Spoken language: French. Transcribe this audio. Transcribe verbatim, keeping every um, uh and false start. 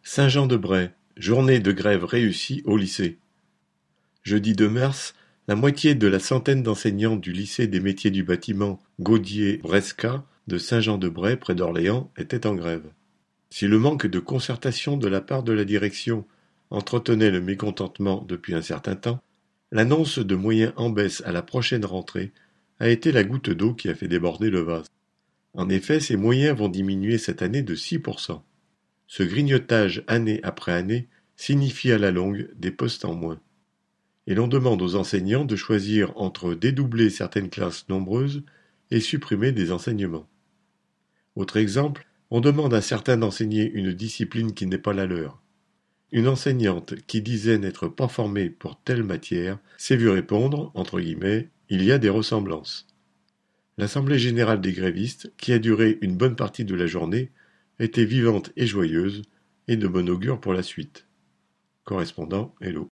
Saint-Jean-de-Bray, journée de grève réussie au lycée. Jeudi deux mars, la moitié de la centaine d'enseignants du lycée des métiers du bâtiment Gaudier-Bresca de Saint-Jean-de-Bray près d'Orléans étaient en grève. Si le manque de concertation de la part de la direction entretenait le mécontentement depuis un certain temps, l'annonce de moyens en baisse à la prochaine rentrée a été la goutte d'eau qui a fait déborder le vase. En effet, ces moyens vont diminuer cette année de six pour cent. Ce grignotage année après année signifie à la longue des postes en moins. Et l'on demande aux enseignants de choisir entre dédoubler certaines classes nombreuses et supprimer des enseignements. Autre exemple, on demande à certains d'enseigner une discipline qui n'est pas la leur. Une enseignante qui disait n'être pas formée pour telle matière s'est vue répondre, entre guillemets, « il y a des ressemblances ». L'assemblée générale des grévistes, qui a duré une bonne partie de la journée, était vivante et joyeuse, et de bon augure pour la suite. Correspondant Hello.